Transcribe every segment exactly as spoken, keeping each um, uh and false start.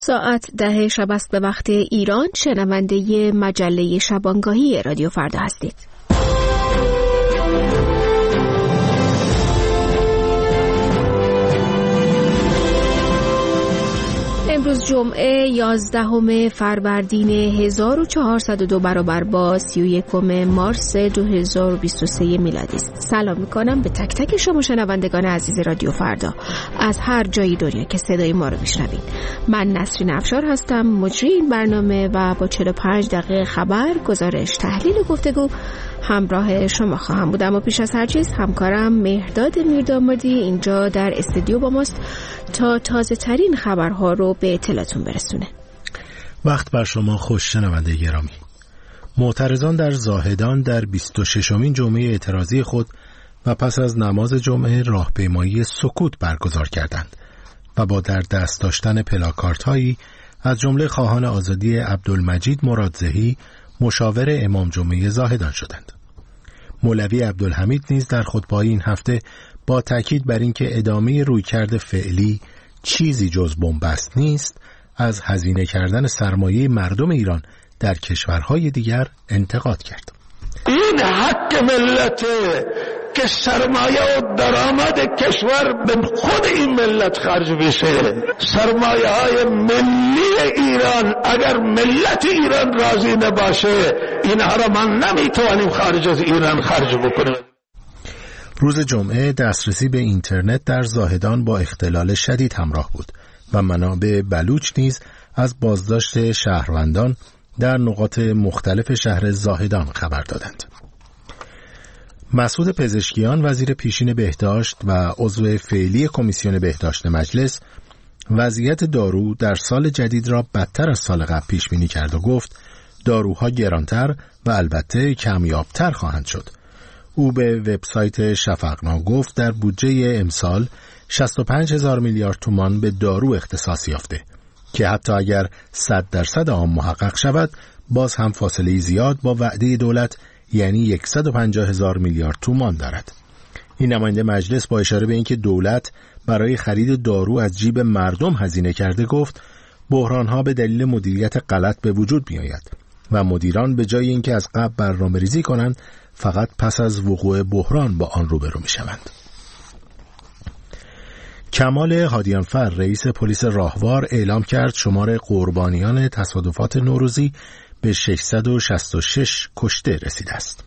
ساعت ده شب است به وقت ایران. شنونده مجله شبانگاهی رادیو فردا هستید. امروز جمعه یازدهم فروردین هزار و چهارصد و دو برابر با سی و یکم مارس دو هزار و بیست و سه میلادی است. سلام میکنم به تک تک شما شنوندگان عزیز رادیو فردا از هر جای دنیا که صدای ما رو میشنوید. من نسرین افشار هستم، مجری این برنامه و با چهل و پنج دقیقه خبر، گزارش، تحلیل و گفتگو همراه شما خواهم بود. اما پیش از هر چیز همکارم مهرداد میردامادی اینجا در استودیو با ماست تا تازه ترین خبرها رو به اطلاعتون برسونه. وقت بر شما خوش شنونده گرامی. معترضان در زاهدان در بیست و ششمین جمعه اعتراضی خود و پس از نماز جمعه راهپیمایی سکوت برگزار کردند و با در دست داشتن پلاکارت هایی از جمله خواهان آزادی عبدالمجید مرادزهی مشاور امام جمعه زاهدان شدند. مولوی عبدالحمید نیز در خطبه این هفته با تاکید بر اینکه ادامه رویکرد فعلی چیزی جز بنبست نیست، از هزینه کردن سرمایه مردم ایران در کشورهای دیگر انتقاد کرد. این حق ملته که سرمایه و درآمد کشور به خود این ملت خرج بشه. سرمایه های ملی ایران اگر ملت ایران راضی نباشه اینها را ما نمیتوانیم خارج از ایران خرج بکنیم. روز جمعه دسترسی به اینترنت در زاهدان با اختلال شدید همراه بود و منابع بلوچ نیز از بازداشت شهروندان در نقاط مختلف شهر زاهدان خبر دادند. مسعود پزشکیان وزیر پیشین بهداشت و عضو فعلی کمیسیون بهداشت مجلس وضعیت دارو در سال جدید را بدتر از سال قبل پیش بینی کرد و گفت داروها گرانتر و البته کمیابتر خواهند شد. او به وبسایت شفقنا گفت در بودجه امسال شصت و پنج هزار میلیارد تومان به دارو اختصاص یافته که حتی اگر صد درصد آن محقق شود باز هم فاصله زیاد با وعده دولت یعنی صد و پنجاه هزار میلیارد تومان دارد. این نماینده مجلس با اشاره به اینکه دولت برای خرید دارو از جیب مردم هزینه کرده گفت بحرانها به دلیل مدیریت غلط به وجود میآید و مدیران به جای اینکه از قبل برنامه‌ریزی کنند فقط پس از وقوع بحران با آن روبرو میشوند. کمال هادیانفر رئیس پلیس راهوار اعلام کرد شمار قربانیان تصادفات نوروزی به ششصد و شصت و شش کشته رسیده است.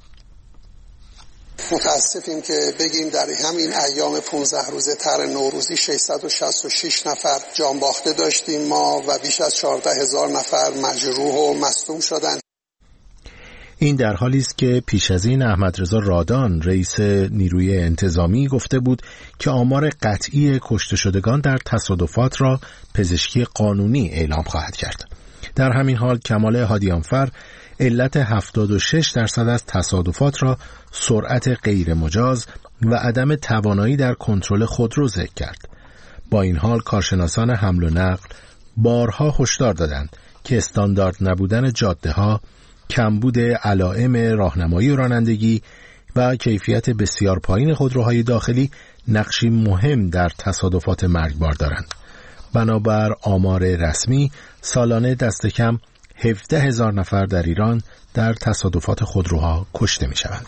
متاسفیم که بگیم در همین ایام پانزده روزه تر نوروزی ششصد و شصت و شش نفر جان باخته داشتیم ما و بیش از چهارده هزار نفر مجروح و مصدوم شدند. این در حالی است که پیش از این احمدرضا رادان رئیس نیروی انتظامی گفته بود که آمار قطعی کشته شدگان در تصادفات را پزشکی قانونی اعلام خواهد کرد. در همین حال کمال هادیانفر علت هفتاد و شش درصد از تصادفات را سرعت غیر مجاز و عدم توانایی در کنترل خودرو ذکر کرد. با این حال کارشناسان حمل و نقل بارها هشدار دادند که استاندارد نبودن جاده‌ها، کمبود علائم راهنمایی و رانندگی و کیفیت بسیار پایین خودروهای داخلی نقشی مهم در تصادفات مرگبار دارند. بنابر آمار رسمی سالانه دست کم هفده هزار نفر در ایران در تصادفات خودروها کشته می شوند.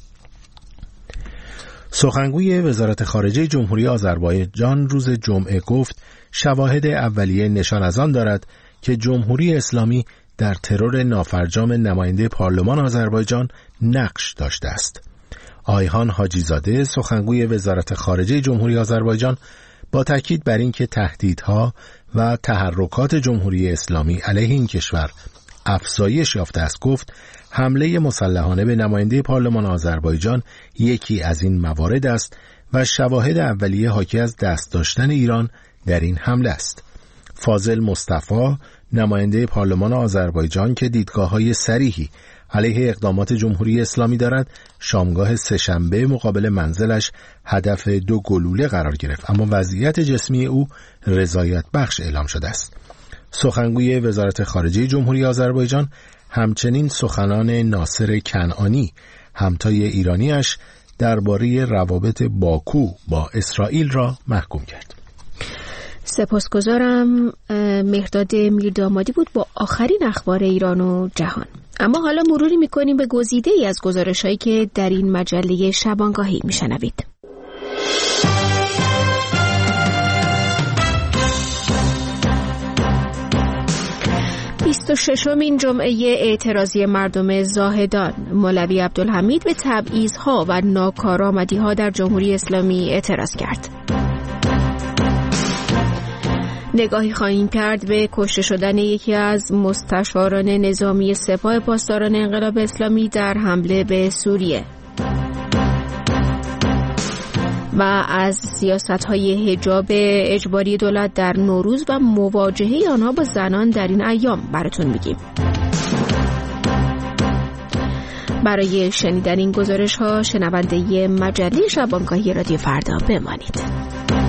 سخنگوی وزارت خارجه جمهوری آذربایجان روز جمعه گفت شواهد اولیه نشان از آن دارد که جمهوری اسلامی در ترور نافرجام نماینده پارلمان آذربایجان نقش داشته است. آیهان حاجیزاده سخنگوی وزارت خارجه جمهوری آذربایجان با تاکید بر اینکه تهدیدها و تحرکات جمهوری اسلامی علیه این کشور افزایش یافته است گفت حمله مسلحانه به نماینده پارلمان آذربایجان یکی از این موارد است و شواهد اولیه حاکی از دست داشتن ایران در این حمله است. فاضل مصطفی نماینده پارلمان آذربایجان که دیدگاه‌های صریحی علیه اقدامات جمهوری اسلامی دارد شامگاه سه‌شنبه مقابل منزلش هدف دو گلوله قرار گرفت اما وضعیت جسمی او رضایت بخش اعلام شده است. سخنگوی وزارت خارجه جمهوری آذربایجان همچنین سخنان ناصر کنعانی همتای ایرانیش درباره روابط باکو با اسرائیل را محکوم کرد. سپاسگزارم. مهرداد میردامادی بود با آخرین اخبار ایران و جهان. اما حالا مروری میکنیم به گزیده ای از گزارش‌هایی که در این مجله شبانگاهی میشنوید. بیست و ششمین جمعه اعتراضی مردم زاهدان. مولوی عبدالحمید به تبعیض‌ها و ناکارآمدی‌ها در جمهوری اسلامی اعتراض کرد. نگاهی خواهیم کرد به کشته شدن یکی از مستشاران نظامی سپاه پاسداران انقلاب اسلامی در حمله به سوریه و از سیاست‌های حجاب اجباری دولت در نوروز و مواجهه آنها با زنان در این ایام براتون میگیم. برای شنیدن این گزارش‌ها شنونده مجله شبانگاهی رادیو فردا بمانید.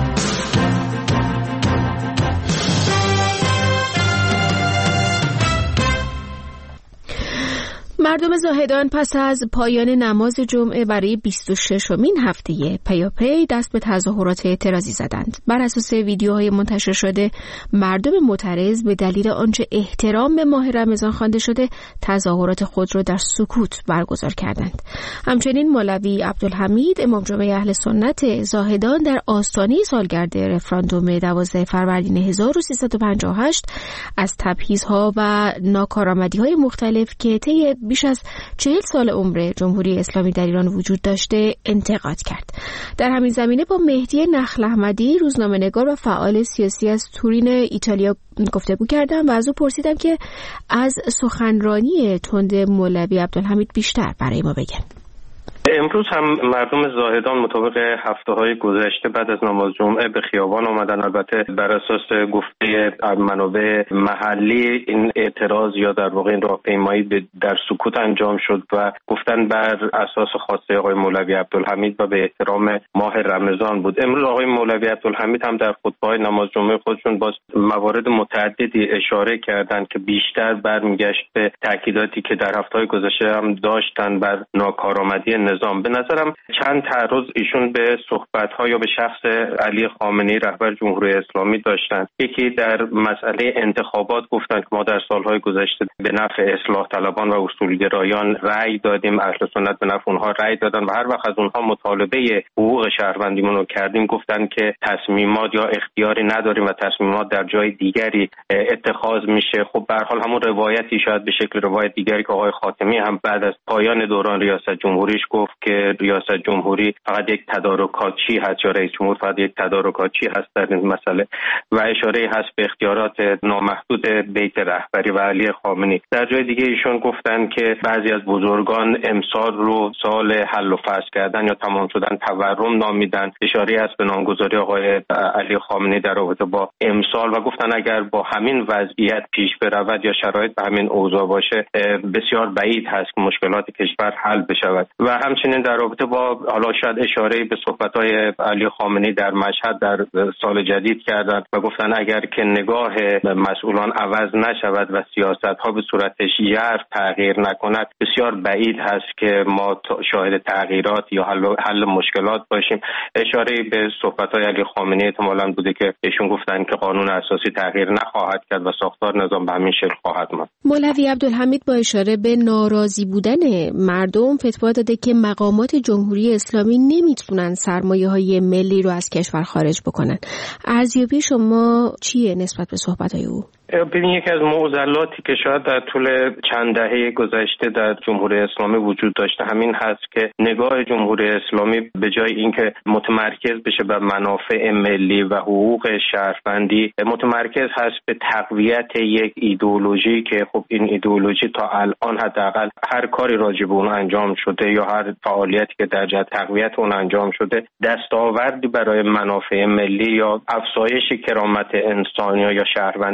مردم زاهدان پس از پایان نماز جمعه برای بیست و ششمین هفته پیاپی دست به تظاهرات اعتراضی زدند. بر اساس ویدیوهای منتشر شده، مردم معترض به دلیل آنچه احترام به ماه رمضان خوانده شده، تظاهرات خود را در سکوت برگزار کردند. همچنین مولوی عبدالحمید امام جمعه اهل سنت زاهدان در آستانه سالگرد رفراندوم دوازده فروردین هزار و سیصد و پنجاه و هشت از تبعیض‌ها و ناکارآمدی‌های مختلف که طی بیش از چهل سال عمر جمهوری اسلامی در ایران وجود داشته انتقاد کرد. در همین زمینه با مهدی نخل احمدی، روزنامه‌نگار و فعال سیاسی از تورین ایتالیا گفتگو کردم و از او پرسیدم که از سخنرانی تند مولوی عبدالحمید بیشتر برای ما بگن. امروز هم مردم زاهدان مطابق هفته‌های گذشته بعد از نماز جمعه به خیابان آمدن. البته بر اساس گفته منابع محلی این اعتراض یا در واقع این راهپیمایی در سکوت انجام شد و گفتن بر اساس خواسته آقای مولوی عبدالحمید و به احترام ماه رمضان بود. امروز آقای مولوی عبدالحمید هم در خطبه‌های نماز جمعه خودشون باز موارد متعددی اشاره کردند که بیشتر برمیگشت به تاکیداتی که در هفته‌های گذشته هم داشتن بر ناکارآمدی نظام. به نظرم چند تعرض ایشون به صحبت‌ها یا به شخص علی خامنه‌ای رهبر جمهوری اسلامی داشتن. یکی در مسئله انتخابات گفتن که ما در سالهای گذشته به نفع اصلاح طلبان و اصولگرایان رأی دادیم، اهل سنت به نفع اونها رأی دادن و هر وقت از اونها مطالبه حقوق شهروندیمون رو کردیم گفتن که تصمیمات یا اختیاری نداریم و تصمیمات در جای دیگری اتخاذ میشه. خب به هر حال همون روایتی شاید به شکل روایت دیگری که آقای خاتمی هم بعد از پایان دوران ریاست جمهوریش گفت که ریاست جمهوری فقط یک تدارکاتچی هست یا رئیس جمهور فقط یک تدارکاتچی هست در این مسئله و اشاره هست به اختیارات نامحدود بیت رهبری و علی خامنه‌ای. در جای دیگه ایشون گفتن که بعضی از بزرگان امسال رو سال حل و فصل کردن یا تمام شدن تورم نامیدن. اشاره هست به نامگذاری آقای علی خامنه‌ای در رابطه با امسال و گفتن اگر با همین وضعیت پیش برود یا شرایط به همین اوضاع باشه بسیار بعید هست که مشکلات کشور حل بشود. و همچنین در رابطه با حالا شاید اشاره به صحبت‌های علی خامنه‌ای در مشهد در سال جدید کردند و گفتن اگر که نگاه مسئولان عوض نشود و سیاست‌ها به صورت ژرف تغییر نکند بسیار بعید هست که ما شاهد تغییرات یا حل, حل مشکلات باشیم. اشاره به صحبت‌های علی خامنه‌ای احتمالاً بوده که ایشون گفتن که قانون اساسی تغییر نخواهد کرد و ساختار نظام به همین شکل خواهد ماند. مولوی عبدالحمید با اشاره به ناراضی بودن مردم فتوا داده که مقامات جمهوری اسلامی نمیتونن سرمایه‌های ملی رو از کشور خارج بکنن. ارزیابی شما چیه نسبت به صحبت‌های او؟ ببین یکی از معضلاتی که شاید در طول چند دهه گذشته در جمهوری اسلامی وجود داشته همین هست که نگاه جمهوری اسلامی به جای اینکه متمرکز بشه بر منافع ملی و حقوق شهروندی متمرکز هست به تقویت یک ایدئولوژی که خب این ایدئولوژی تا الان حداقل هر کاری راجع به اون انجام شده یا هر فعالیتی که در جهت تقویت اون انجام شده دستاوردی برای منافع ملی یا افزایش کرامت انسانی یا شهروندی در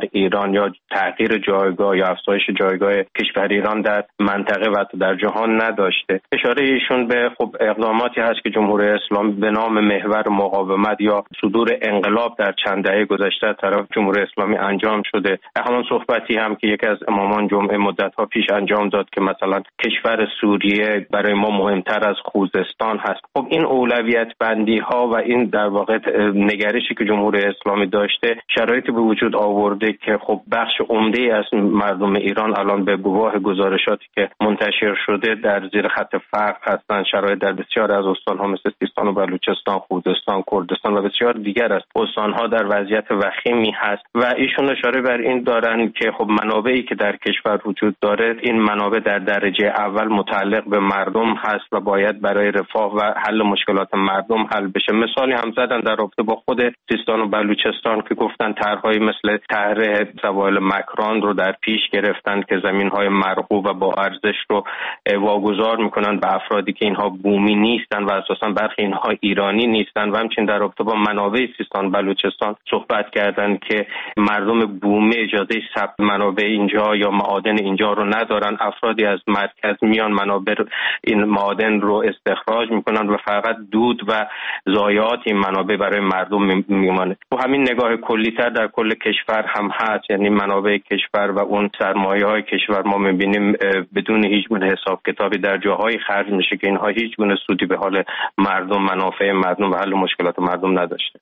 ایران یا تغییر جایگاه یا افزایش جایگاه کشور ایران در منطقه و در جهان نداشته. اشاره ایشون به خب اقداماتی هست که جمهوری اسلامی به نام محور مقاومت یا صدور انقلاب در چند دهه گذشته از طرف جمهوری اسلامی انجام شده. همان صحبتی هم که یکی از امامان جمعه مدت‌ها پیش انجام داد که مثلا کشور سوریه برای ما مهمتر از خوزستان هست. خب این اولویت بندی ها و این در واقع نگرشی که جمهوری اسلامی داشته شرایطی به وجود آورده که خب بخش عمده از مردم ایران الان به گواه گزارشاتی که منتشر شده در زیر خط فقر هستند. شرایط در بسیار از استان‌ها مثل سیستان و بلوچستان، خوزستان، کردستان و بسیار دیگر از استان‌ها در وضعیت وخیمی هست و ایشون اشاره بر این دارن که خب منابعی که در کشور وجود داره این منابع در درجه اول متعلق به مردم هست و باید برای رفاه و حل مشکلات مردم حل بشه. مثالی هم زدن در رابطه با خود سیستان و بلوچستان که گفتن طرح‌های مثل طرح سواحل مکران رو در پیش گرفتن که زمین‌های مرغوب و با ارزش رو واگذار می‌کنن به افرادی که اینها بومی نیستن و اساساً برخی اینها ایرانی نیستن و همچنین در رابطه با منابع سیستان بلوچستان صحبت کردن که مردم بومی اجازه ثبت منابع اینجا یا معادن اینجا رو ندارن. افرادی از مرکز میان منابع این معادن رو استخراج میکنن و فقط دود و ضایعات این منابع برای مردم میمانه. و همین نگاه کلی‌تر در کل کشور هم هست، یعنی منابع کشور و اون سرمایه‌های کشور ما می‌بینیم بدون هیچ گونه حساب کتابی در جاهایی خرج میشه که اینها هیچ گونه سودی به حال مردم، منافع مردم و حل مشکلات مردم نداشته.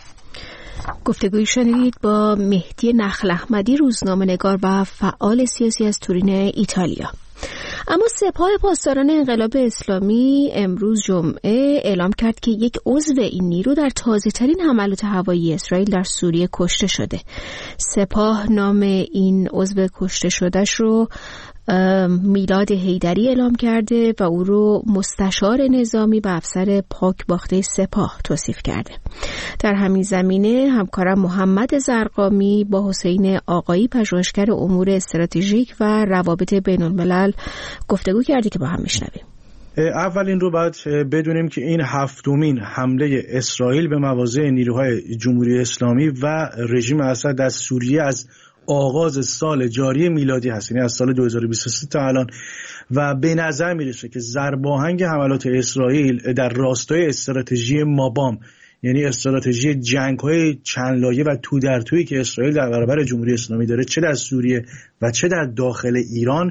گفتگویی شنیدید با مهدی نخل احمدی، روزنامه‌نگار و فعال سیاسی از تورین ایتالیا. اما سپاه پاسداران انقلاب اسلامی امروز جمعه اعلام کرد که یک عضو این نیرو در تازه‌ترین حملات هوایی اسرائیل در سوریه کشته شده. سپاه نام این عضو کشته شدهش رو میلاد حیدری اعلام کرده و او رو مستشار نظامی و افسر پاکباخته سپاه توصیف کرده. در همین زمینه همکارم محمد زرقامی با حسین آقایی پژوهشگر امور استراتژیک و روابط بین الملل گفتگو کرده که با هم میشنویم. اول این رو باید بدونیم که این هفتمین حمله اسرائیل به مواضع نیروهای جمهوری اسلامی و رژیم اسد در سوریه از آغاز سال جاری میلادی هست، یعنی از سال دو هزار و بیست و سه تا الان، و به نظر میرسه که ضرباهنگ حملات اسرائیل در راستای استراتژی مابام، یعنی استراتژی جنگ‌های چند لایه و تو در تویی که اسرائیل در برابر جمهوری اسلامی داره، چه در سوریه و چه در داخل ایران،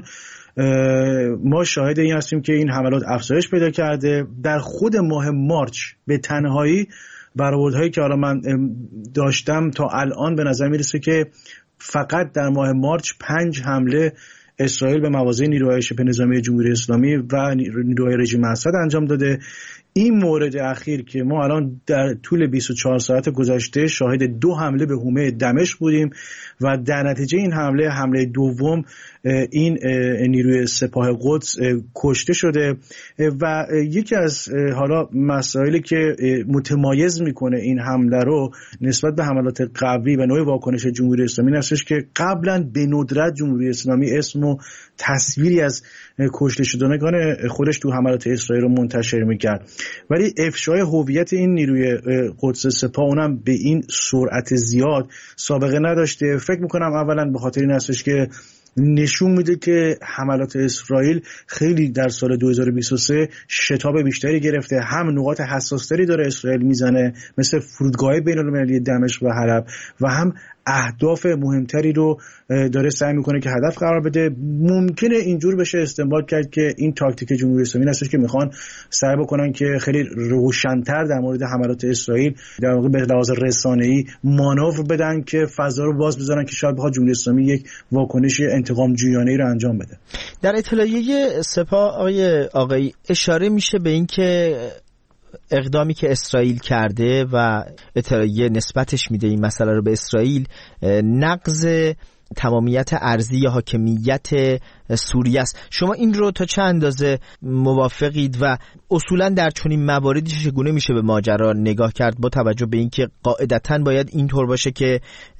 ما شاهد این هستیم که این حملات افزایش پیدا کرده. در خود ماه مارچ به تنهایی برآوردهایی که حالا من داشتم تا الان به نظر میرسه که فقط در ماه مارچ پنج حمله اسرائیل به مواضع نیروهای شبه نظامی جمهوری اسلامی و نیروهای رژیم اسد انجام داده. این مورد اخیر که ما الان در طول بیست و چهار ساعت گذشته شاهد دو حمله به حومه دمشق بودیم و در نتیجه این حمله حمله دوم این نیروی سپاه قدس کشته شده. و یکی از حالا مسائلی که متمایز میکنه این حمله رو نسبت به حملات قبلی و نوع واکنش جمهوری اسلامی هستش که قبلا به ندرت جمهوری اسلامی اسم و تصویری از کشته شدگان خودش تو حملات اسرائیل رو منتشر میکرد، ولی افشای هویت این نیروی قدس سپاه اونم به این سرعت زیاد سابقه نداشته. فکر میکنم اولا به خاطر این هستش که نشون میده که حملات اسرائیل خیلی در سال دو هزار و بیست و سه شتاب بیشتری گرفته، هم نقاط حساستری داره اسرائیل میزنه مثل فرودگاه بین‌المللی دمشق و حلب و هم اهداف مهمتری رو داره سعی میکنه که هدف قرار بده. ممکنه اینجور بشه استنباط کرد که این تاکتیک جمهوری اسلامی هستش که میخوان سعی بکنن که خیلی روشن‌تر در مورد حملات اسرائیل در واقع به لحاظ رسانه‌ای مانور بدن که فضا رو باز بذارن که شاید بخواد جمهوری اسلامی یک واکنش انتقام جویانه‌ای رو انجام بده. در اطلاعیه سپاه آقای آقایی اشاره میشه به این که اقدامی که اسرائیل کرده و اطلاعیه نسبتش میده این مسئله رو به اسرائیل نقض تمامیت ارضی یا حاکمیت سوریه است. شما این رو تا چه اندازه موافقید و اصولا در چنین مواردی چگونه میشه به ماجرا نگاه کرد با توجه به اینکه قاعدتاً باید اینطور باشه که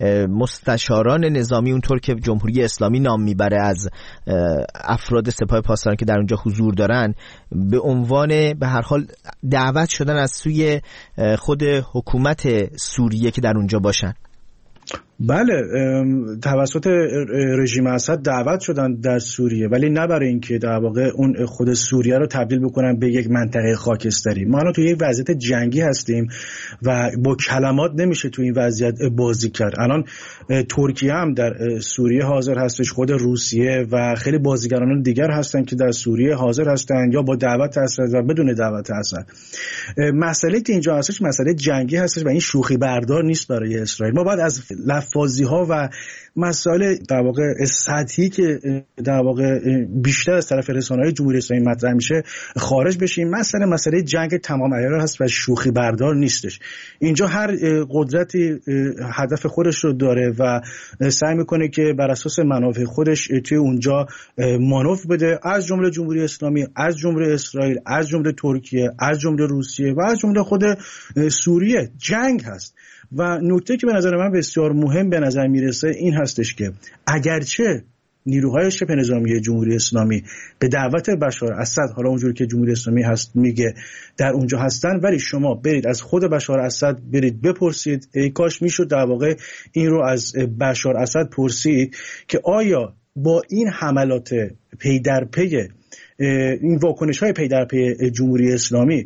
مستشاران نظامی اونطور که جمهوری اسلامی نام میبره از افراد سپاه پاسداران که در اونجا حضور دارن به عنوان به هر حال دعوت شدن از سوی خود حکومت سوریه که در اونجا باشن؟ بله، توسط رژیم اسد دعوت شدن در سوریه، ولی نه برای اینکه در واقع اون خود سوریه رو تبدیل بکنن به یک منطقه خاکستری. ما الان توی یک وضعیت جنگی هستیم و با کلمات نمیشه توی این وضعیت بازی کرد. الان ترکیه هم در سوریه حاضر هستش، خود روسیه و خیلی بازیگران دیگر هستن که در سوریه حاضر هستن، یا با دعوت اسد و بدون دعوت اسد. مسئله که اینجا هستش مسئله جنگی هستش و این شوخی بردار نیست برای اسرائیل. ما باید از لفاظی ها و مسائل در واقع سطحی که در واقع بیشتر از طرف رسانه‌های جمهوری اسلامی مطرح میشه خارج بشیم. مسئله مسئله جنگ تمام عیار هست و شوخی بردار نیستش. اینجا هر قدرتی هدف خودش رو داره و سعی میکنه که بر اساس منافع خودش توی اونجا مانور بده، از جمله جمهوری اسلامی، از جمله اسرائیل، از جمله ترکیه، از جمله روسیه و از جمله خود سوریه. جنگ هست و نکته که به نظر من بسیار مهم به نظر میرسه این هستش که اگرچه نیروهای شبه نظامی جمهوری اسلامی به دعوت بشار اسد، حالا اونجوری که جمهوری اسلامی هست میگه در اونجا هستن، ولی شما برید از خود بشار اسد برید بپرسید، ای کاش میشد در واقع این رو از بشار اسد پرسید که آیا با این حملات پی در پی، این واکنش های پی در پی جمهوری اسلامی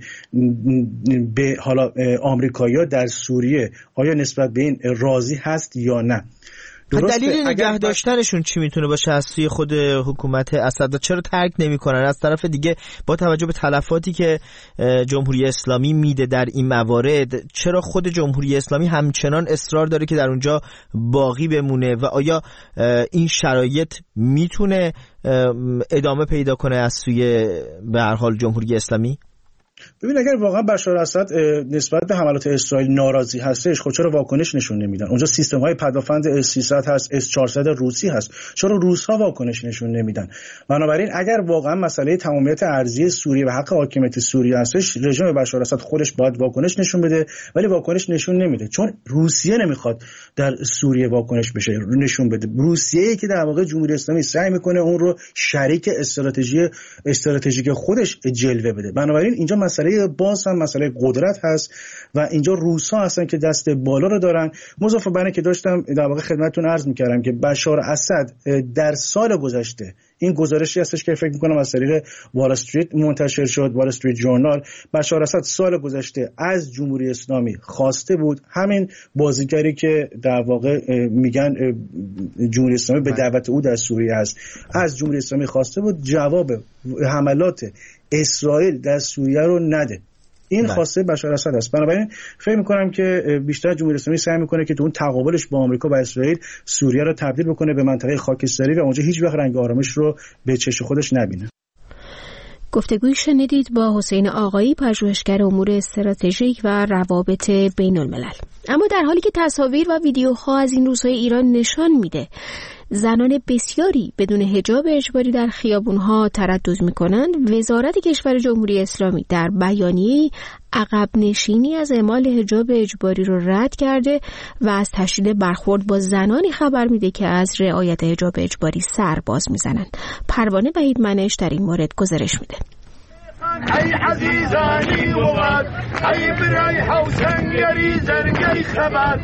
به حالا آمریکایی‌ها در سوریه، آیا نسبت به این راضی هست یا نه؟ دلیل نگه داشتنشون چی میتونه باشه از سوی خود حکومت اسد؟ چرا ترک نمیکنن؟ از طرف دیگه با توجه به تلفاتی که جمهوری اسلامی میده در این موارد، چرا خود جمهوری اسلامی همچنان اصرار داره که در اونجا باقی بمونه و آیا این شرایط میتونه ادامه پیدا کنه از سوی به هر حال جمهوری اسلامی؟ ببین، اگر واقعا بشار اسد نسبت به حملات اسرائیل ناراضی هستش، خب چرا واکنش نشون نمیدن؟ اونجا سیستم های پدافند اس سیصد هست، اس چهارصد روسی هست، چرا روس ها واکنش نشون نمیدن؟ بنابراین اگر واقعا مسئله تمامیت ارضی سوریه و حق حاکمیت سوریه هستش، رژیم بشار اسد خودش باید واکنش نشون بده، ولی واکنش نشون نمیده چون روسیه نمیخواد در سوریه واکنش بشه نشون بده. روسیه‌ای که در واقع جمهوری اسلامی سعی میکنه اون رو شریک استراتژی استراتژیک خودش جلوه بده. بنابراین اینجا مسئله باز هم مسئله قدرت هست و اینجا روس‌ها هستن که دست بالا رو دارن. مضاف بر اینه که داشتم در واقع خدمتتون عرض می‌کردم که بشار اسد در سال گذشته، این گزارشی هستش که فکر می‌کنم از طریق وال استریت منتشر شد، وال استریت جورنال، بشار اسد سال گذشته از جمهوری اسلامی خواسته بود همین بازیگری که در واقع میگن جمهوری اسلامی به دعوت او در سوریه است، از جمهوری اسلامی خواسته بود جواب حملات اسرائیل در سوریه رو نده. این خواسته بشار اسد است. بنابراین فکر می‌کنم که بیشتر جمهوری اسلامی سعی می‌کنه که تو اون تقابلش با آمریکا و اسرائیل سوریه رو تبدیل بکنه به منطقه خاکستری و اونجا هیچ وقت رنگ آرامش رو به چشم خودش نبینه. گفتگوی شنیدید با حسین آقایی، پژوهشگر امور استراتژیک و روابط بین الملل. اما در حالی که تصاویر و ویدیوها از این روزهای ایران نشان میده زنان بسیاری بدون حجاب اجباری در خیابونها تردد میکنند، وزارت کشور جمهوری اسلامی در بیانیه‌ای عقب نشینی از اعمال حجاب اجباری رو رد کرده و از تشدید برخورد با زنانی خبر میده که از رعایت حجاب اجباری سر باز میزنند. پروانه وحید منش در این مورد گزارش میده. ای عزیزانی وقت ای برای حسین یری زرگی خبر.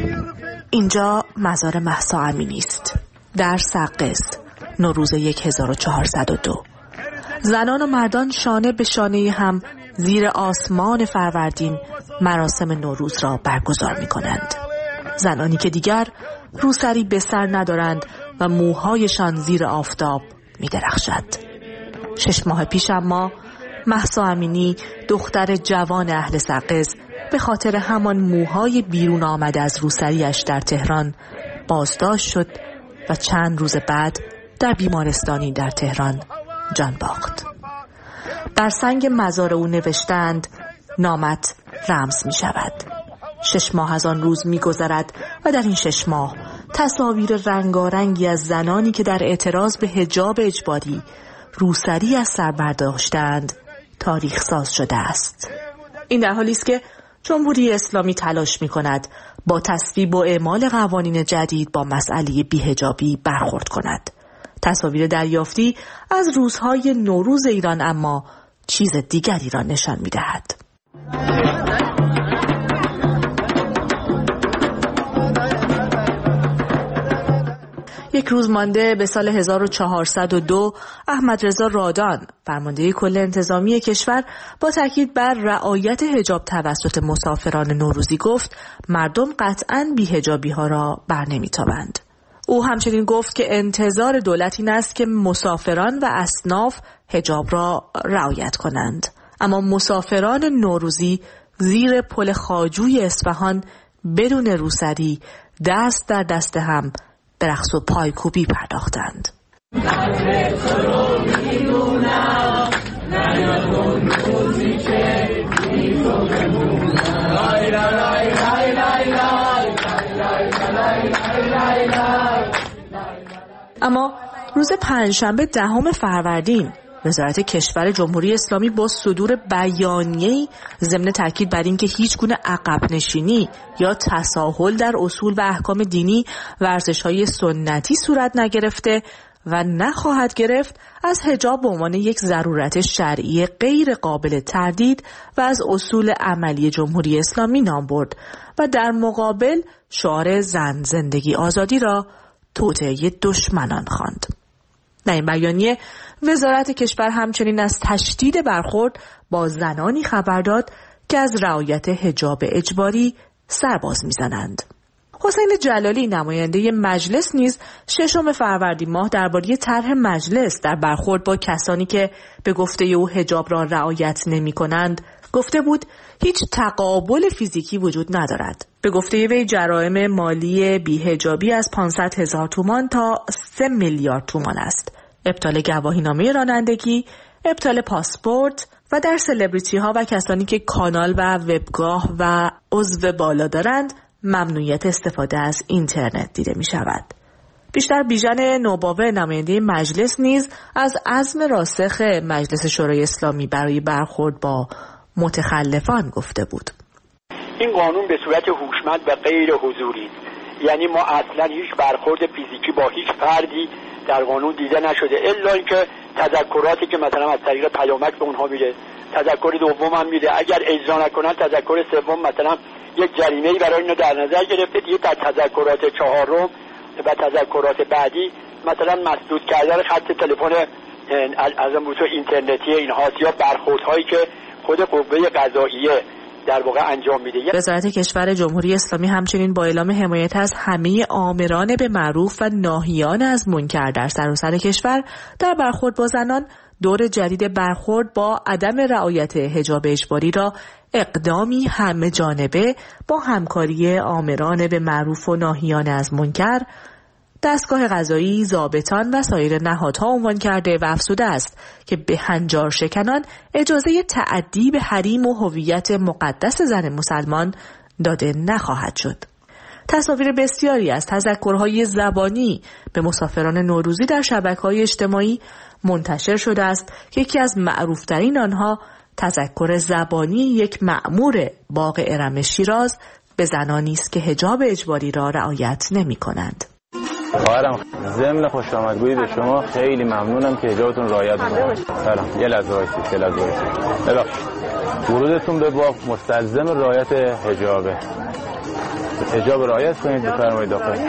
اینجا مزار مهسا امینی است در سقز، نوروز هزار و چهارصد و دو. زنان و مردان شانه به شانه هم زیر آسمان فروردین مراسم نوروز را برگزار می کنند. زنانی که دیگر روسری به سر ندارند و موهایشان زیر آفتاب می درخشد. شش ماه پیش اما مهسا امینی، دختر جوان اهل سقز، به خاطر همان موهای بیرون آمده از روسریش در تهران بازداشت شد و چند روز بعد در بیمارستانی در تهران جان باخت. در سنگ مزار او نوشتند نامت رمز می شود. شش ماه از آن روز می گذرد و در این شش ماه تصاویر رنگارنگی از زنانی که در اعتراض به حجاب اجباری روسری از سر برداشتند تاریخ ساز شده است. این در حالی است که جمهوری اسلامی تلاش می کند با تصویب و اعمال قوانین جدید با مسئله بی‌حجابی برخورد کند. تصاویر دریافتی از روزهای نوروز ایران اما چیز دیگری را نشان می دهد. یک روز مانده به سال هزار و چهارصد و دو، احمد رضا رادان، فرمانده کل انتظامی کشور، با تاکید بر رعایت حجاب توسط مسافران نوروزی گفت مردم قطعاً بی‌حجابی ها را برنمی‌تابند. او همچنین گفت که انتظار دولت این است که مسافران و اصناف حجاب را رعایت کنند. اما مسافران نوروزی زیر پل خواجوی اصفهان بدون روسری دست در دست هم به رقص و پایکوبی پرداختند. اما روز پنجشنبه دهم فروردین وزارت کشور جمهوری اسلامی با صدور بیانیه‌ای ضمن تاکید بر اینکه هیچ گونه عقب نشینی یا تساهل در اصول و احکام دینی و ارزش‌های سنتی صورت نگرفته و نخواهد گرفت، از حجاب به عنوان یک ضرورت شرعی غیر قابل تردید و از اصول عملی جمهوری اسلامی نام برد و در مقابل شعار زن زندگی آزادی را توطئه دشمنان خواند. در این بیانیه وزارت کشور همچنین از تشدید برخورد با زنانی خبر داد که از رعایت حجاب اجباری سرباز میزنند. حسین جلالی نماینده مجلس نیز ششم فروردین ماه درباره طرح مجلس در برخورد با کسانی که به گفته او حجاب را رعایت نمی کنند گفته بود هیچ تقابل فیزیکی وجود ندارد. به گفته وی جرائم مالی بی‌حجابی از پانصد هزار تومان تا سه میلیارد تومان است. ابطال گواهینامه رانندگی، ابطال پاسپورت و در سلبریتی ها و کسانی که کانال و وبگاه و عضو بالا دارند ممنوعیت استفاده از اینترنت دیده می شود. بیشتر بیژن نوباوه نماینده مجلس نیز از عزم راسخ مجلس شورای اسلامی برای برخورد با متخلفان گفته بود. این قانون به صورت هوشمند و غیر حضوری، یعنی ما اصلا هیچ برخورد فیزیکی با هیچ فردی در قانون دیده نشده، الا اینکه تذکراتی که مثلا از طریق پیامک به اونها میره، تذکر دوم هم میده، اگر اجرا نکنن تذکر سوم مثلا یک جریمه‌ای برای اینو در نظر گرفته، دیگه در تذکرات چهارم و تذکرات بعدی مثلا مسدود کردن خط تلفن از بوتو اینترنتی اینها یا برخوردهایی که خود قوه قضاییه در واقع انجام میده. وزارت کشور جمهوری اسلامی همچنین با اعلام حمایت از همه آمران به معروف و ناهیان از منکر در سراسر کشور در برخورد با زنان دور جدید برخورد با عدم رعایت حجاب اجباری را اقدامی همه جانبه با همکاری آمران به معروف و ناهیان از منکر، دستگاه قضایی، ضابطان و سایر نهادها عنوان کرده و افزوده است که به هنجار شکنان اجازه تعدی به حریم و هویت مقدس زن مسلمان داده نخواهد شد. تصاویر بسیاری از تذکرهای زبانی به مسافران نوروزی در شبکه‌های اجتماعی منتشر شده است که یکی از معروفترین آنها تذکر زبانی یک مأمور باغ ارم شیراز به زنانی است که حجاب اجباری را رعایت نمی‌کنند. خواهرم ضمن خوش آمدگویی به شما خیلی ممنونم که حجابتون رعایت می‌کنید. سلام. یه لحظه وایسید، یه لحظه وایسید. ببخشید. ورودتون به باغ مستلزم رعایت حجابه. حجاب رعایت کنید بفرمایید داخل.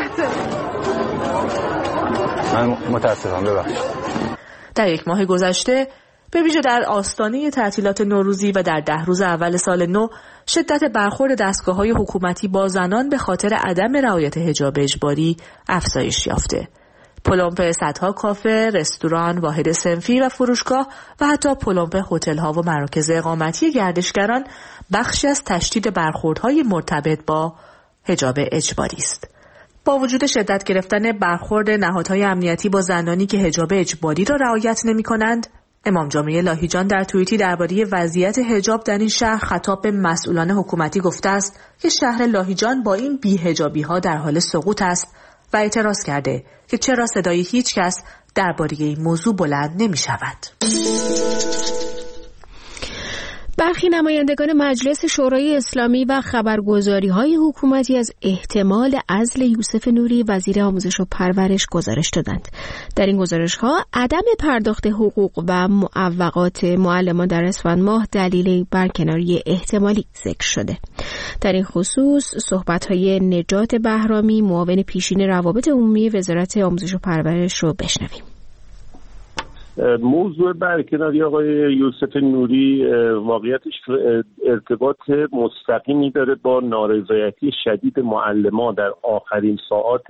من متاسفم، ببخشید. در یک ماه گذشته به ویژه در آستانه تعطیلات نوروزی و در ده روز اول سال نو شدت برخورد دستگاه‌های حکومتی با زنان به خاطر عدم رعایت حجاب اجباری افزایش یافته. پلمپ صدها کافه، رستوران، واحد صنفی و فروشگاه و حتی پلمپ هتل‌ها و مراکز اقامتی گردشگران بخشی از تشدید برخوردهای مرتبط با حجاب اجباری است. با وجود شدت گرفتن برخورد نهادهای امنیتی با زنانی که حجاب اجباری را رعایت نمی‌کنند، امام جمعه لاهیجان در توییتی درباره وضعیت حجاب در این شهر خطاب به مسئولان حکومتی گفته است که شهر لاهیجان با این بی‌حجابی‌ها در حال سقوط است و اعتراض کرده که چرا صدای هیچ کس درباره این موضوع بلند نمی‌شود. برخی نمایندگان مجلس شورای اسلامی و خبرگزاری‌های حکومتی از احتمال عزل یوسف نوری وزیر آموزش و پرورش گزارش دادند. در این گزارش‌ها عدم پرداخت حقوق و معوقات معلمان در اسفند ماه دلیل برکناری احتمالی ذکر شده. در این خصوص صحبت‌های نجات بهرامی، معاون پیشین روابط عمومی وزارت آموزش و پرورش رو بشنویم. موضوع برکناری آقای یوسف نوری واقعیتش ارتباط مستقیمی داره با نارضایتی شدید معلمان در آخرین ساعات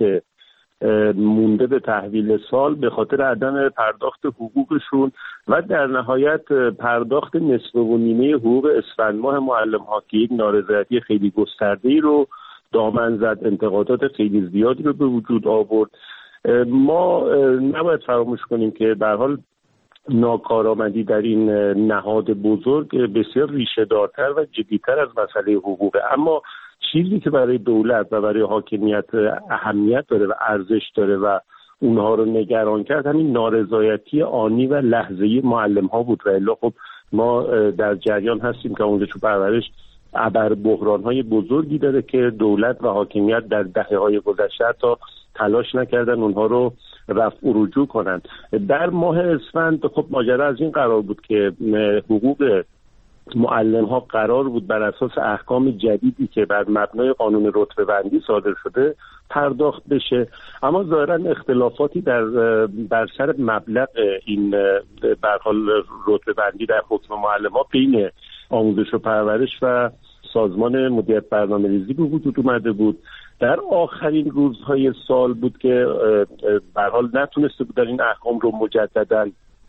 مونده به تحویل سال به خاطر عدم پرداخت حقوقشون و در نهایت پرداخت نصف و نیمه حقوق اسفند ماه معلم ها که یک نارضایتی خیلی گسترده‌ای رو دامن زد، انتقادات خیلی زیادی رو به وجود آورد. ما نباید فراموش کنیم که به هر حال ناکارآمدی در این نهاد بزرگ بسیار ریشه دارتر و جدیتر از مسئله حقوقه، اما چیزی که برای دولت و برای حاکمیت اهمیت داره و ارزش داره و اونها رو نگران کرد همین نارضایتی آنی و لحظه‌ای معلم ها بود. و الا خب ما در جریان هستیم که آموزش و پرورش ابر بحران‌های بزرگی داره که دولت و حاکمیت در دهه‌های گذشته تا تلاش نکردن اونها رو رفع و رجوع کنند. در ماه اسفند خب ماجرا از این قرار بود که حقوق معلم ها قرار بود بر اساس احکام جدیدی که بر مبنای قانون رتبه بندی صادر شده پرداخت بشه، اما ظاهرا اختلافاتی در بر سر مبلغ این به هر حال رتبه بندی در حکم معلم ها بین آموزش و پرورش و سازمان مدیریت برنامه‌ریزی به وجود اومده بود. در آخرین روزهای سال بود که به هر حال نتونسته بودن این احکام رو مجددا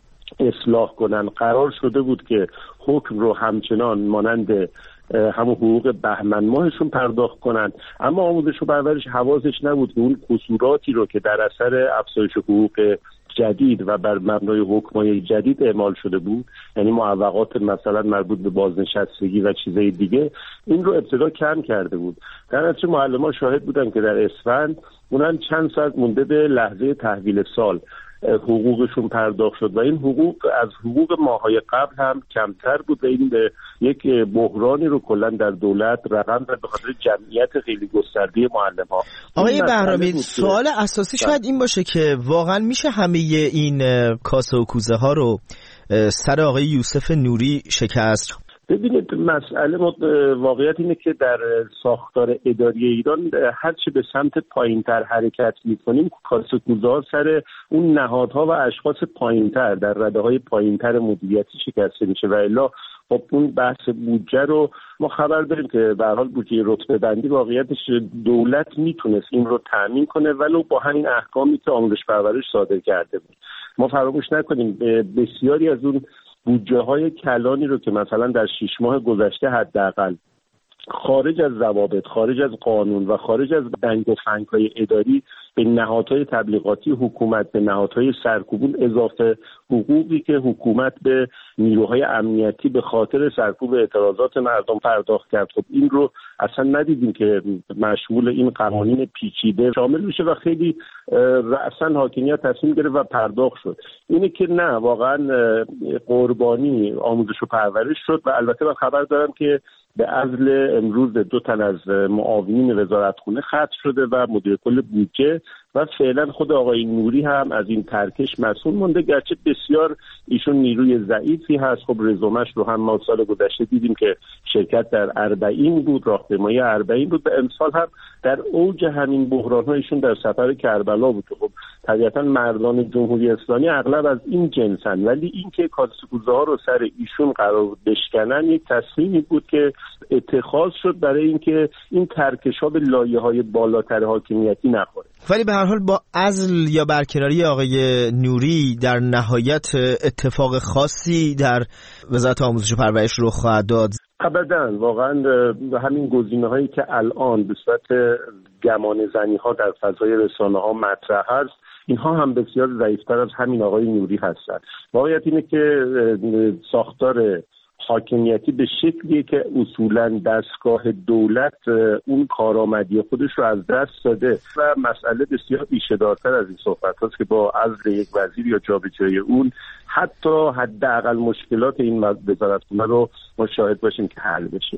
اصلاح کنن. قرار شده بود که حکم رو همچنان مانند همون حقوق بهمن ماهشون پرداخت کنن، اما آموزش و پرورش حواسش نبود که اون قصوراتی رو که در اثر افزایش حقوق جدید و بر مبنای حکمای جدید اعمال شده بود، یعنی معوقات مثلا مربوط به بازنشستگی و چیزای دیگه، این رو ابتدا کم کرده بود. در نتیجه معلمان شاهد بودن که در اسفند اونم چند ساعت مونده به لحظه تحویل سال حقوقشون پرداخت شد و این حقوق از حقوق ماهای قبل هم کمتر بود و این به یک بحرانی رو کلا در دولت رقم زد به خاطر جمعیت خیلی گسترده معلم‌ها. آقای بهرامی، سوال اساسی شاید این باشه که واقعا میشه همه این کاسه و کوزه ها رو سر آقای یوسف نوری شکست؟ ببینید مسئله واقعیت اینه که در ساختار اداری ایران هرچه به سمت پایین‌تر حرکت می‌کنیم کاسه کوزه‌ها سر اون نهادها و اشخاص پایین‌تر در رده‌های پایین‌تر مدیریتی شکسته میشه و الا خب اون بحث بودجه رو ما خبر داریم که به هر حال بودجه رتبه بندی واقعیتش دولت میتونست این رو تامین کنه ولو با همین احکامی که آموزش پرورش صادر کرده بود. ما فراموش نکنیم بسیاری از اون بودجه های کلانی رو که مثلا در شش ماه گذشته حداقل خارج از ضوابط، خارج از قانون و خارج از دنگ و فنگ‌های اداری به نهادهای تبلیغاتی حکومت، به نهادهای سرکوبون اضافه حقوقی که حکومت به نیروهای امنیتی به خاطر سرکوب اعتراضات مردم پرداخت کرد، خب این رو اصلا ندیدیم که مشمول این قوانین پیچیده شامل میشه و خیلی رأساً حاکمیت تصمیم گرفت و پرداخت شد. اینه که نه، واقعا قربانی آموزش و پرورش شد و البته من خبر دارم که به عزل امروز دو تن از معاونین وزارتخونه ختم شده و مدیر کل بودجه و فعلا خود آقای نوری هم از این ترکش مسئول مونده، گرچه بسیار ایشون نیروی ضعیفی هست. خب رزومش رو هم ما سال گذشته دیدیم که شرکت در اربعین بود، راهپیمایی اربعین بود و امسال هم در اوج همین بحران‌ها ایشون در سفر کربلا بود. خب طبیعتا مردان جمهوری اسلامی اغلب از این جنسن، ولی اینکه کاسه‌کوزه‌ها رو سر ایشون قرار بشکنن یک تصمیمی بود که اتخاذ شد برای اینکه این ترکش‌ها به لایه‌های بالاتر حاکمیتی نخوره. ولی به هر حال با عزل یا برکناری آقای نوری در نهایت اتفاق خاصی در وزارت آموزش و پرورش رخ خواهد داد؟ ابداً. واقعا همین گزینه‌هایی که الان به صورت گمان زنی‌ها در فضای رسانه‌ها مطرح هست، اینها هم بسیار ضعیف‌تر از همین آقای نوری هستند. واقعیت اینه که ساختار حاکمیتی به شکلیه که اصولاً دستگاه دولت اون کارآمدی خودش رو از دست داده و مسئله بسیار بیشه‌دارتر از این صحبت هاست که با عزل یک وزیر یا جابجایی اون حتی حداقل مشکلات این وزارتخونه رو ما شاهد باشیم که حل بشه.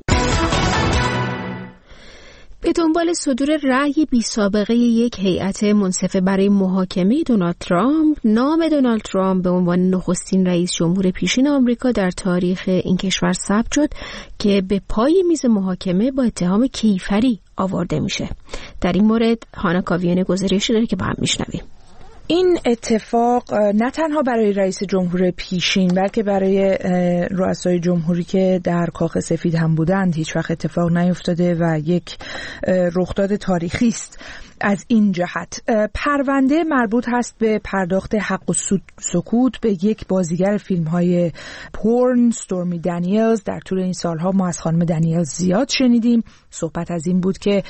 به دنبال صدور رأی بی سابقه یک هیئت منصفه برای محاکمه دونالد ترامپ، نام دونالد ترامپ به عنوان نخستین رئیس جمهور پیشین آمریکا در تاریخ این کشور ثبت شد که به پای میز محاکمه با اتهام کیفری آورده میشه. در این مورد هانا کاویان گزارشی داره که با هم میشنویم. این اتفاق نه تنها برای رئیس جمهور پیشین بلکه برای رؤسای جمهوری که در کاخ سفید هم بودند هیچ وقت اتفاق نیفتاده و یک رخداد تاریخی است. از این جهت پرونده مربوط هست به پرداخت حق و سکوت به یک بازیگر فیلم های پورن، ستورمی دنیلز. در طول این سالها ما از خانم دنیلز زیاد شنیدیم. صحبت از این بود که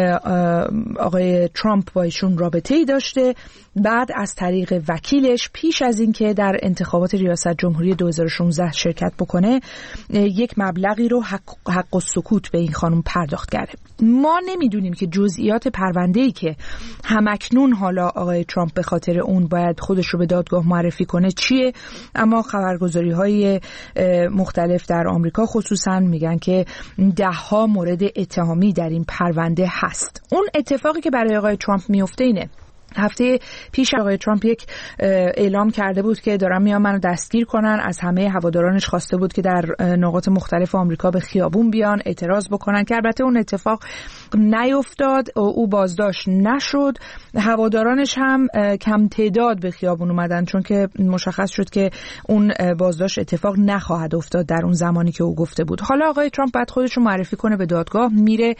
آقای ترامپ با ایشون رابطه ای داشته، بعد از طریق وکیلش پیش از این که در انتخابات ریاست جمهوری دو هزار و شانزده شرکت بکنه یک مبلغی رو حق, حق و سکوت به این خانم پرداخت کرده. ما نمیدونیم که جزئیات پرونده‌ای که همکنون حالا آقای ترامپ به خاطر اون باید خودش رو به دادگاه معرفی کنه چیه، اما خبرگزاری‌های مختلف در آمریکا خصوصا میگن که ده ها مورد اتهامی در این پرونده هست. اون اتفاقی که برای آقای ترامپ میفته اینه: هفته پیش آقای ترامپ یک اعلام کرده بود که دارن میان منو دستگیر کنن. از همه هوادارانش خواسته بود که در نقاط مختلف آمریکا به خیابون بیان اعتراض بکنن که البته اون اتفاق نیفتاد، او بازداشت نشد. هوادارانش هم کم تعداد به خیابون اومدن چون که مشخص شد که اون بازداشت اتفاق نخواهد افتاد در اون زمانی که او گفته بود. حالا آقای ترامپ بعد خودش رو معرفی کنه به دادگاه، میره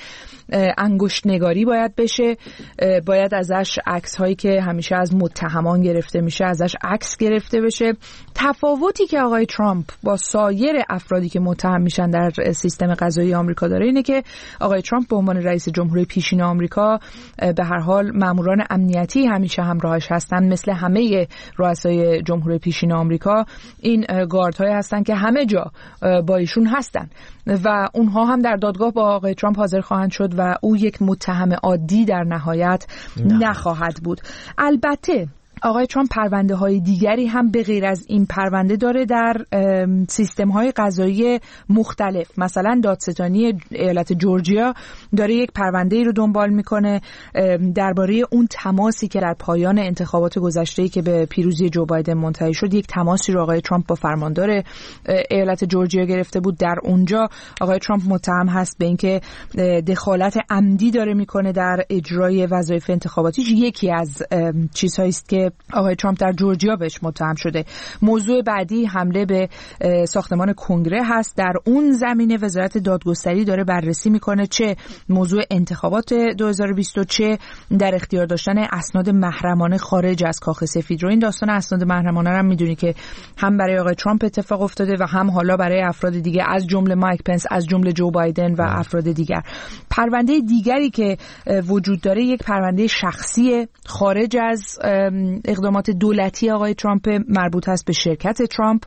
انگشت نگاری باید بشه، باید ازش عکس هایی که همیشه از متهمان گرفته میشه ازش عکس گرفته بشه. تفاوتی که آقای ترامپ با سایر افرادی که متهم میشن در سیستم قضایی آمریکا داره اینه که آقای ترامپ به عنوان رئیس جمهور پیشین آمریکا به هر حال ماموران امنیتی همیشه همراهش هستن. مثل همه رؤسای جمهور پیشین آمریکا این گاردهای هستن که همه جا با ایشون هستن و اونها هم در دادگاه با آقای ترامپ حاضر خواهند شد و او یک متهم عادی در نهایت نه. نخواهد بود. البته آقای ترامپ پرونده های دیگری هم به غیر از این پرونده داره در سیستم های قضایی مختلف. مثلا دادستانی ایالت جورجیا داره یک پرونده ای رو دنبال میکنه درباره اون تماسی که در پایان انتخابات گذشته‌ای که به پیروزی جو بایدن منتهی شد، یک تماسی رو آقای ترامپ با فرماندار ایالت جورجیا گرفته بود. در اونجا آقای ترامپ متهم هست به اینکه دخالت عمدی داره میکنه در اجرای وظایف انتخاباتیش. یکی از چیزهایی است که آقای ترامپ در جورجیا بهش متهم شده. موضوع بعدی حمله به ساختمان کنگره هست. در اون زمینه وزارت دادگستری داره بررسی میکنه چه موضوع انتخابات دو هزار و بیست و چه در اختیار داشتن اسناد محرمانه خارج از کاخ سفید رو. این داستان اسناد محرمانه رو میدونی که هم برای آقای ترامپ اتفاق افتاده و هم حالا برای افراد دیگه از جمله مایک پنس، از جمله جو بایدن و افراد دیگر. پرونده دیگری که وجود داره یک پرونده شخصی خارج از اقدامات دولتی آقای ترامپ، مربوط هست به شرکت ترامپ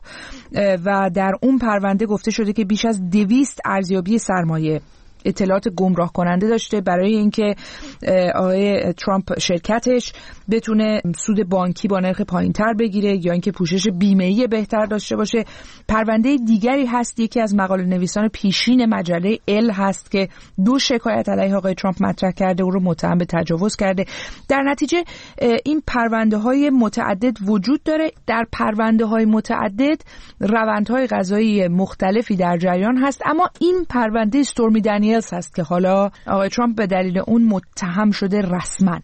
و در اون پرونده گفته شده که بیش از دویست ارزیابی سرمایه اطلاعات گمراه کننده داشته برای اینکه آقای ترامپ شرکتش بتونه سود بانکی با نرخ پایینتر بگیره یا اینکه پوشش بیمه‌ای بهتر داشته باشه. پرونده دیگری هست، یکی از مقاله نویسان پیشین مجله ال هست که دو شکایت علیه آقای ترامپ مطرح کرده، او رو متهم به تجاوز کرده. در نتیجه این پرونده های متعدد وجود داره. در پرونده های متعدد روندهای قضایی مختلفی در جریان هست، اما این پرونده ستورمی دنیلز هست که حالا آقای ترامپ به دلیل اون متهم شده رسما.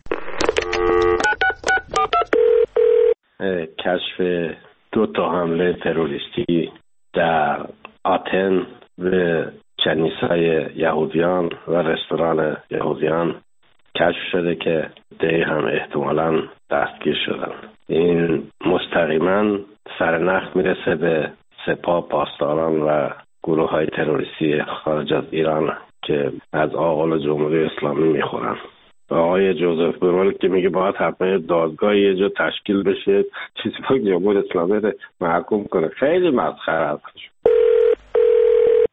کشف دو تا حمله تروریستی در آتن به کنیسه یهودیان و رستوران یهودیان کشف شده که ده هم احتمالاً دستگیر شدن. این مستقیما سرنخ میرسه به سپاه پاسداران و گروه های تروریستی خارج از ایران که از آغال جمهوری اسلامی میخورن. آقای جوزف برول که میگه باید حتما دادگاه یه جا تشکیل بشه چیزی که جمهوری اسلامی رو محکوم کنه. خیلی مسخره است.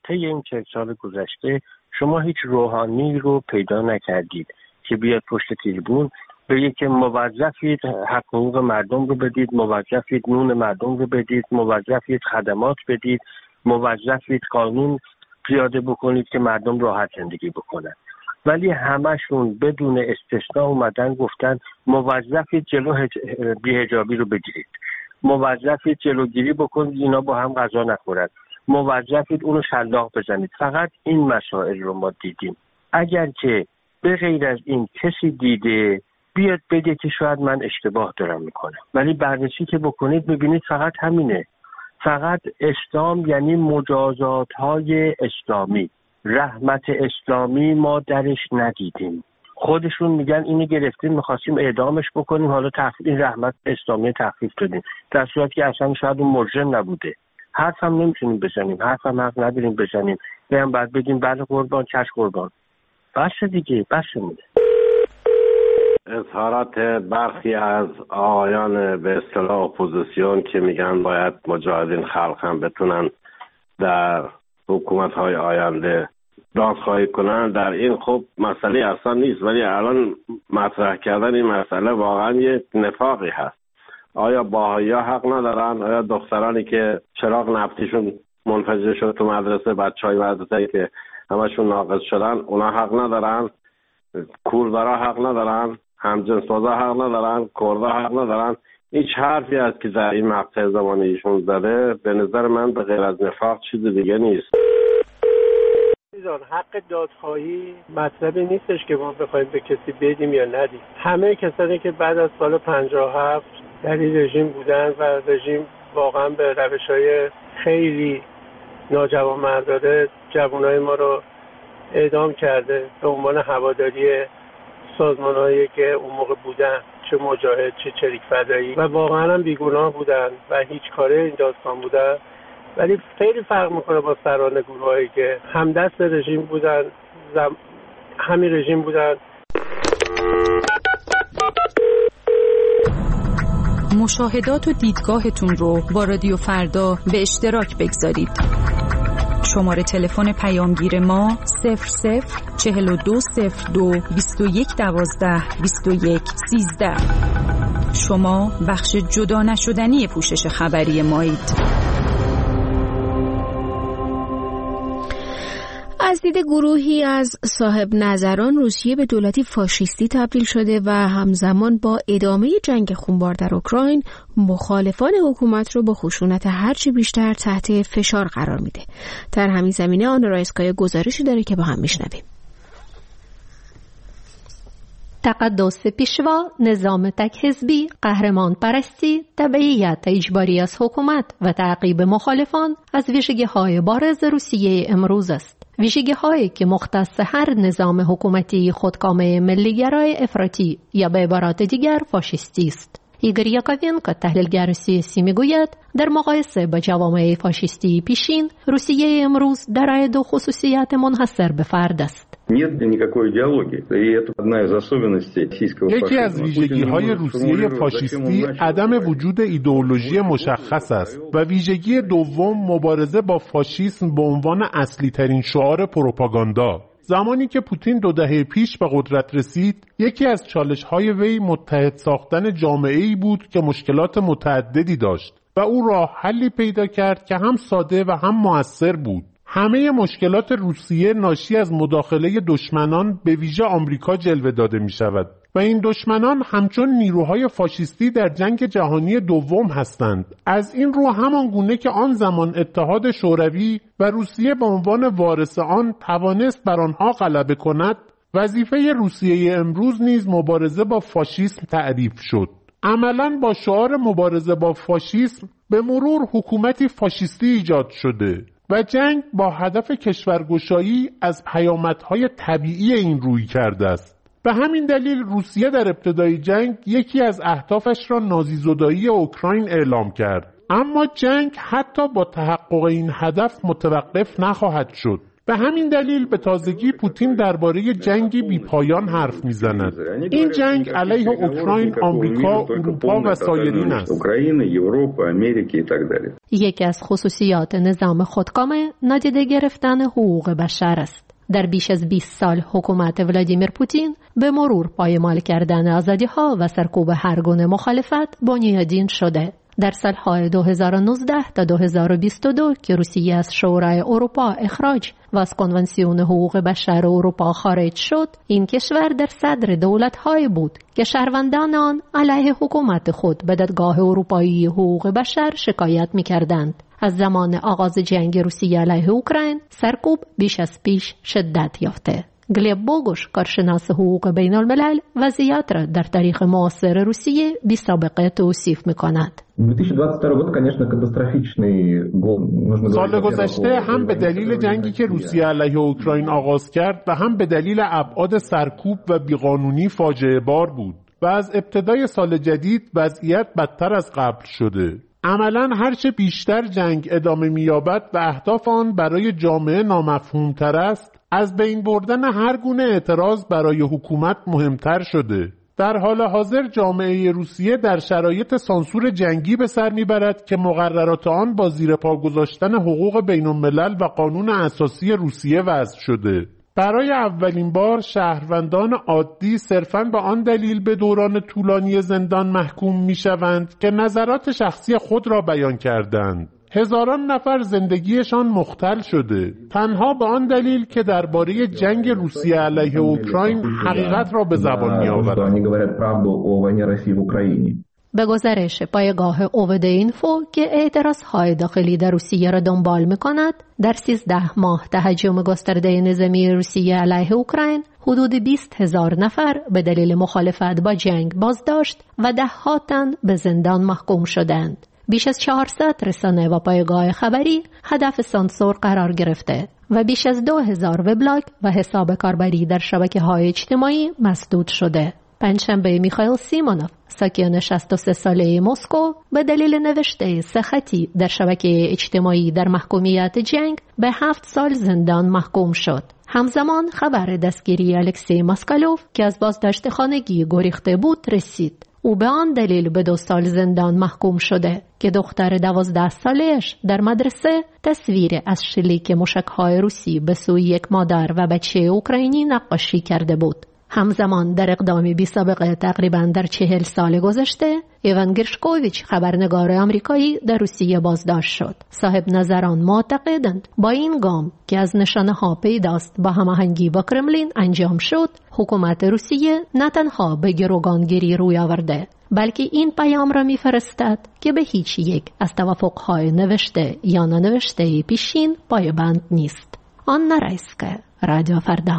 طی این چند سال گذشته شما هیچ روحانی رو پیدا نکردید که بیاد پشت تریبون بگه که موظفید حق حقوق مردم رو بدید، موظفید نون مردم رو بدید، موظفید خدمات بدید، موظفید قانون پیاده بکنید که مردم راحت زندگی بکنن. ولی همشون بدون استثنا اومدن گفتن موظفید جلو هج... بی‌حجابی رو بگیرید، موظفید جلوگیری بکنید اینا با هم غذا نخورن، موظفید اونو شلاق بزنید. فقط این مسائل رو ما دیدیم. اگر که به غیر از این کسی دیده بیاد بگه که شاید من اشتباه دارم میکنم، ولی بررسی که بکنید میبینید فقط همینه. فقط اسلام یعنی مجازات های اسلامی، رحمت اسلامی ما درش ندیدیم. خودشون میگن اینو گرفتیم میخواستیم اعدامش بکنیم، حالا تخفیف این رحمت اسلامی تخفیف دادیم، در صورتی که اصلا شاید اون مجرم نبوده. حرف هم نمیتونیم بزنیم، حرف هم حق نداریم بزنیم، بیان بعد بگیم بله قربان چش قربان. بس دیگه، بس میده. اظهارات برخی از آقایان به اصطلاح اپوزیسیون که میگن باید مجاهدین خلق هم بتونن در حکومت‌های آینده دادخواهی کنن، در این خب مسئله اصلا نیست، ولی الان مطرح کردن این مسئله واقعا یه نفاقی هست. آیا باهائی‌ها حق ندارن؟ آیا دخترانی که چراغ نفتیشون منفجر شد تو مدرسه، بچهای مدرسه که همشون ناقص شدن، اونا حق ندارن؟ کوردارا حق ندارن؟ همجنس‌بازا حق ندارن؟ کردها حق ندارن؟ هیچ حرفی هست که در این مقطع زمانی ایشون زده به نظر من به غیر از نفاق چیز دیگه نیست. حق دادخواهی مطلبی نیستش که ما بخوایم به کسی بدیم یا ندیم. همه کسانی که بعد از سال پنجاه و هفت در این رژیم بودن و رژیم واقعا به روش‌های خیلی ناجوانمردانه جوانای ما رو اعدام کرده به عنوان هواداری سازمان‌هایی که اون موقع بودن، چه مجاهد چه چریک فدایی، و واقعا هم بیگناه بودن و هیچ کاره این داستان بودن. ولی خیلی فرق میکنه با سران گروهایی که همدست رژیم بودن، زم... همین رژیم بودن. مشاهدات و دیدگاهتون رو با رادیو فردا به اشتراک بگذارید. شماره تلفن پیامگیر ما صفر صفر چهل و دو صفر دو بیست و یک دوازده بیست و یک سیزده. شما بخش جدا نشدنی پوشش خبری مایید. از دید گروهی از صاحب نظران روسیه به دولتی فاشیستی تبدیل شده و همزمان با ادامه جنگ خونبار در اوکراین مخالفان حکومت رو با خشونت هرچی بیشتر تحت فشار قرار میده. در همین زمینه آن رایسکای گزارشی داره که با هم میشنویم. تقدس پیشوا، نظام تک حزبی، قهرمان پرستی، تبعیت اجباری از حکومت و تعقیب مخالفان از ویژگی‌های بارز روسیه امروز است. ویژگی‌هایی که مختص هر نظام حکومتی خودکامه ملی‌گرای افراطی یا به عبارات دیگر فاشیستی است. ایگور یاکوونکو تحلیلگر سیاسی میگوید در مقایسه با جوامع فاشیستی پیشین، روسیه امروز دارای دو خصوصیت منحصر به فرد است. یکی از ویژگی‌های روسیه فاشیستی عدم وجود ایدئولوژی مشخص است و ویژگی دوم مبارزه با فاشیسم به عنوان اصلی ترین شعار پروپاگاندا. زمانی که پوتین دو دهه پیش به قدرت رسید، یکی از چالش‌های وی متحد ساختن جامعه‌ای بود که مشکلات متعددی داشت و او راه حلی پیدا کرد که هم ساده و هم مؤثر بود. همه مشکلات روسیه ناشی از مداخله دشمنان به ویژه آمریکا جلوه داده می شود و این دشمنان همچون نیروهای فاشیستی در جنگ جهانی دوم هستند. از این رو همان گونه که آن زمان اتحاد شوروی و روسیه به عنوان وارث آن توانست بر آنها غلبه کند، وظیفه روسیه امروز نیز مبارزه با فاشیسم تعریف شد. عملاً با شعار مبارزه با فاشیسم به مرور حکومتی فاشیستی ایجاد شده و جنگ با هدف کشورگشایی از پیامدهای طبیعی این روی کرده است. به همین دلیل روسیه در ابتدای جنگ یکی از اهدافش را نازیزدایی اوکراین اعلام کرد. اما جنگ حتی با تحقق این هدف متوقف نخواهد شد. به همین دلیل به تازگی پوتین درباره جنگی بی‌پایان حرف می‌زند. این جنگ علیه اوکراین، آمریکا، اروپا و سایرین است. یکی از خصوصیات نظام خودکام نادیده گرفتن حقوق بشر است. در بیش از بیست سال حکومت ولادیمیر پوتین به مرور پایمال کردن آزادی‌ها و سرکوب هر گونه مخالفت بنیادین شده. در سالهای دو هزار و نوزده تا دو هزار و بیست و دو که روسیه از شورای اروپا اخراج و از کنوانسیون حقوق بشر اروپا خارج شد، این کشور در صدر دولت‌های بود که شهروندان آن علیه حکومت خود به دادگاه اروپایی حقوق بشر شکایت می‌کردند. از زمان آغاز جنگ روسیه علیه اوکراین سرکوب بیش از پیش شدت یافته. گلیب بوگوش، کارشناس حقوق بین الملل، وضعیت را در تاریخ معاصر روسیه بی سابقه توصیف می‌کند. سال گذشته هم به دلیل جنگی که روسیه علیه اوکراین آغاز کرد و هم به دلیل ابعاد سرکوب و بیقانونی فاجعه بار بود و از ابتدای سال جدید وضعیت بدتر از قبل شده. عملاً هرچه بیشتر جنگ ادامه می‌یابد و اهداف آن برای جامعه نامفهوم‌تر است، از بین بردن هر گونه اعتراض برای حکومت مهمتر شده. در حال حاضر جامعه روسیه در شرایط سانسور جنگی به سر میبرد که مقررات آن با زیر پا گذاشتن حقوق بین الملل و قانون اساسی روسیه وضع شده. برای اولین بار شهروندان عادی صرفاً به آن دلیل به دوران طولانی زندان محکوم میشوند که نظرات شخصی خود را بیان کردند. هزاران نفر زندگیشان مختل شده، تنها به آن دلیل که درباره جنگ روسیه علیه اوکراین حقیقت را به زبان می‌آورند. به گزارش پایگاه اووده اینفو که اعتراض‌های داخلی در روسیه را دنبال می‌کند، در سیزده ماه تهاجم گسترده نظامی روسیه علیه اوکراین حدود بیست هزار نفر به دلیل مخالفت با جنگ بازداشت و ده‌ها تن به زندان محکوم شدند. بیش از چهارصد رسانه و پایگاه خبری هدف سانسور قرار گرفته و بیش از دو هزار وبلاگ و حساب کاربری در شبکه‌های اجتماعی مسدود شده. پنجشنبه میخائیل سیمونوف، ساکن شصت و سه ساله مسکو، به دلیل نوشته سه خطی در شبکه اجتماعی در محکومیت جنگ به هفت سال زندان محکوم شد. همزمان خبر دستگیری الکسی ماسکالوف که از بازداشت خانگی گریخته بود رسید. او به آن دلیل به دو سال زندان محکوم شده که دختر دوازده سالش در مدرسه تصویر از شلیک موشک‌های روسی به سوی یک مادر و بچه اوکراینی نقاشی کرده بود. همزمان در اقدامی بی سابقه تقریباً در چهل سال گذشته، ایوان گرشکوویچ، خبرنگار آمریکایی، در روسیه بازداشت شد. صاحب نظران معتقدند با این گام که از نشانه‌ها پیداست با هماهنگی با کرملین انجام شد، حکومت روسیه نه تنها به گروگانگیری روی آورده، بلکه این پیام را می‌فرستد که به هیچ یک از توافق‌های نوشته یا ننوشته پیشین پایبند نیست. آن نرایسکه، رادیو فردا.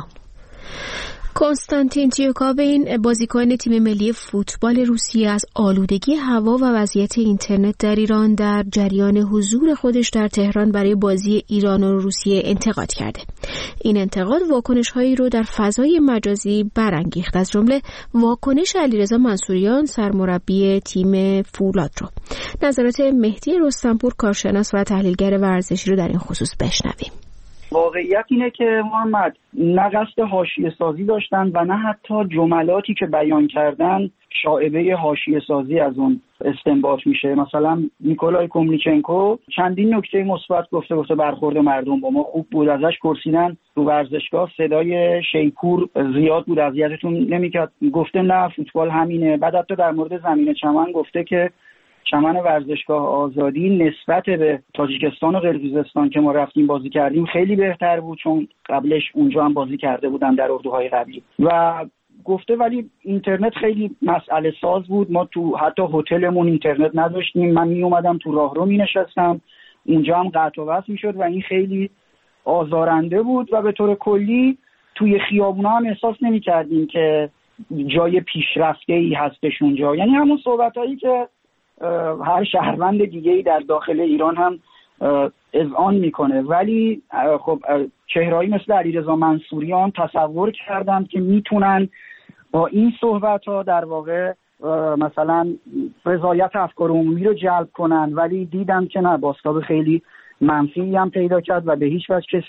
کنستانتین تیوکابین، بازیکن تیم ملی فوتبال روسیه، از آلودگی هوا و وضعیت اینترنت در ایران در جریان حضور خودش در تهران برای بازی ایران و روسیه انتقاد کرده. این انتقاد واکنش‌هایی رو در فضای مجازی برانگیخت، از جمله واکنش علیرضا منصوریان، سرمربی تیم فولاد رو. نظرات مهدی رستمپور، کارشناس و تحلیلگر ورزشی رو در این خصوص بشنویم. واقعیت اینه که محمد نه قصد حاشیه سازی داشتن و نه حتی جملاتی که بیان کردن شائبه حاشیه سازی از اون استنباط میشه. مثلا نیکولای کوملیچنکو چندین نکته مثبت گفته، گفته برخورد مردم با ما خوب بود، ازش پرسیدن تو ورزشگاه صدای شیپور زیاد بود، اذیتتون نمیکرد؟ گفته نه فوتبال همینه. بعد حتی در مورد زمین چمن گفته که چمن ورزشگاه آزادی نسبت به تاجیکستان و قرقیزستان که ما رفتیم بازی کردیم خیلی بهتر بود، چون قبلش اونجا هم بازی کرده بودن در اردوهای قبلی. و گفته ولی اینترنت خیلی مسئله ساز بود، ما تو حتی هتلمون اینترنت نداشتیم، من می اومدم تو راهرو می نشستم، اونجا هم قطع و وصل می شد و این خیلی آزارنده بود و به طور کلی توی خیابونا هم احساس نمی کردیم که جای پیشرفته‌ای هستش اونجا. یعنی همون صحبتایی که هر شهروند دیگه‌ای در داخل ایران هم اذعان میکنه. ولی خب چهرهایی مثل علیرضا منصوریان تصور کردن که میتونن با این صحبت‌ها در واقع مثلا رضایت افکار عمومی رو جلب کنن، ولی دیدم که نه، بازتاب خیلی منفی هم پیدا کرد و به هیچ وجه کسی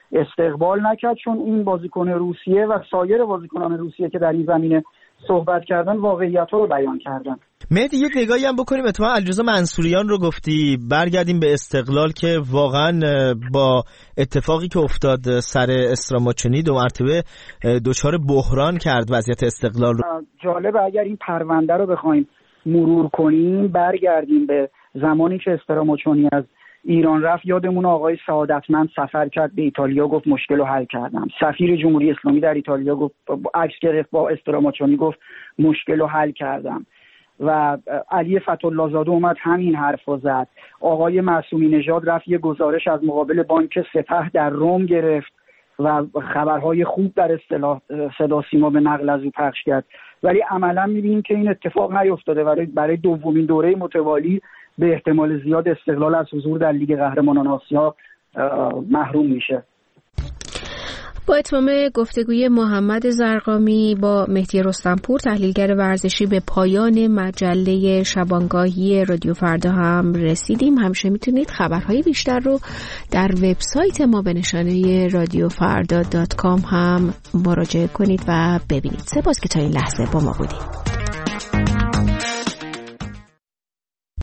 استقبال نکرد، چون این بازیکن روسیه و سایر بازیکنان روسیه که در این زمینه صحبت کردن واقعیت‌ها رو بیان کردن. مهدی یه نگاهی هم بکنیم، اتفاقا علیرضا منصوریان رو گفتی، برگردیم به استقلال که واقعا با اتفاقی که افتاد سر استراماچونی دو مرتبه دچار بحران کرد وضعیت استقلال رو. جالبه اگر این پرونده رو بخوایم مرور کنیم، برگردیم به زمانی که استراماچونی از ایران رفت، یادمون آقای سعادتمند سفر کرد به ایتالیا، گفت مشکل رو حل کردم. سفیر جمهوری اسلامی در ایتالیا گفت، عکس گرفت با استراماچونی، گفت مشکل رو حل کردم. و علی فتح‌الله زاده اومد همین حرفو زد. آقای معصومی نژاد رفت یه گزارش از مقابل بانک سپه در روم گرفت و خبرهای خوب در اصطلاح صدا سیما به نقل از او پخش کرد، ولی عملا می‌بینیم که این اتفاق نیفتاده. برای برای دومین دوره متوالی به احتمال زیاد استقلال از حضور در لیگ قهرمانان آسیا محروم میشه. با اتمام گفتگوی محمد زرقامی با مهدی رستمپور تحلیلگر ورزشی به پایان مجله شبانگاهی رادیو فردا هم رسیدیم. همیشه میتونید خبرهای بیشتر رو در وبسایت ما به نشانه رادیو فردا دات کام هم مراجعه کنید و ببینید. سپاس که تا این لحظه با ما بودید.